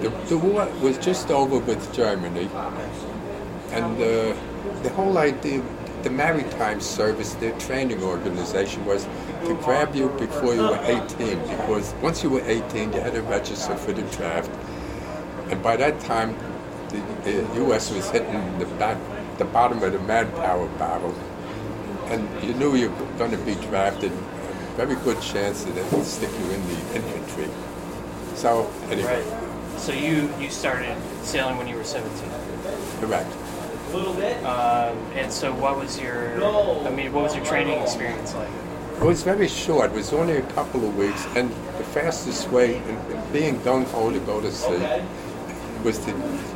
The war was just over with Germany, and the whole idea, the maritime service, their training organization was to grab you before you were 18, because once you were 18, you had to register for the draft, and by that time, the U.S. was hitting the bottom of the manpower barrel, and you knew you were going to be drafted. Very good chance that they would stick you in the infantry. So anyway. Right. So you started sailing when you were 17. Correct. And so what was your training experience like? It was very short. It was only a couple of weeks, and the fastest way, and being gung-ho to go to sea, was to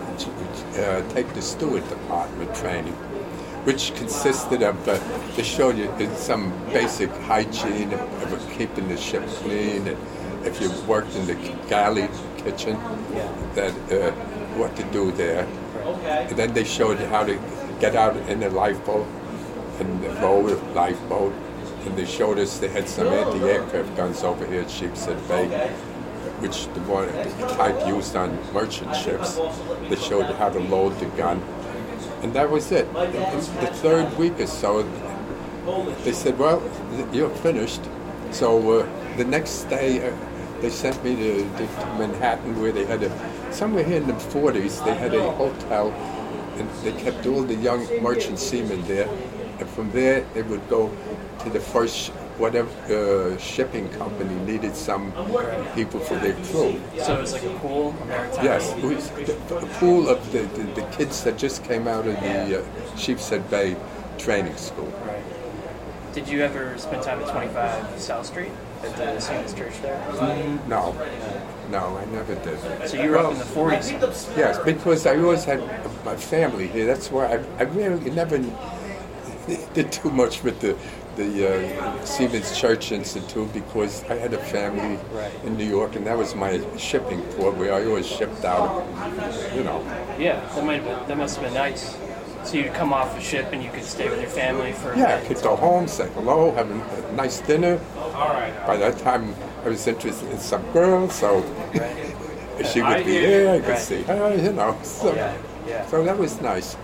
take the steward department training, which consisted of, they showed you some basic hygiene of keeping the ship clean, and if you worked in the galley kitchen, that what to do there. And then they showed you how to get out in a lifeboat and row a lifeboat. And they showed us they had some anti-aircraft guns over here at Sheepshead Bay, which the type used on merchant ships. They showed you how to load the gun. And that was it. The third week or so, they said, well, you're finished. So the next day, they sent me to Manhattan, where they had somewhere here in the 40s, they had a hotel, and they kept all the young merchant seamen there. And from there, they would go to the first, whatever shipping company needed some people for their crew. So it was like a pool, a maritime Yes, it was a pool of the kids that just came out of the Sheepshead Bay training school. Right. Did you ever spend time at 25 South Street at the Seamen's Church there? No, I never did. So you were up in the 40s? Yes, because I always had my family here. That's why I really never did too much with the Seamen's Church Institute, because I had a family in New York, and that was my shipping port where I always shipped out, Yeah, that must have been nice. So you'd come off a ship and you could stay with your family for... Yeah, I could go home, say hello, have a nice dinner. By that time, I was interested in some girl, so she would be there, I could see her, So that was nice.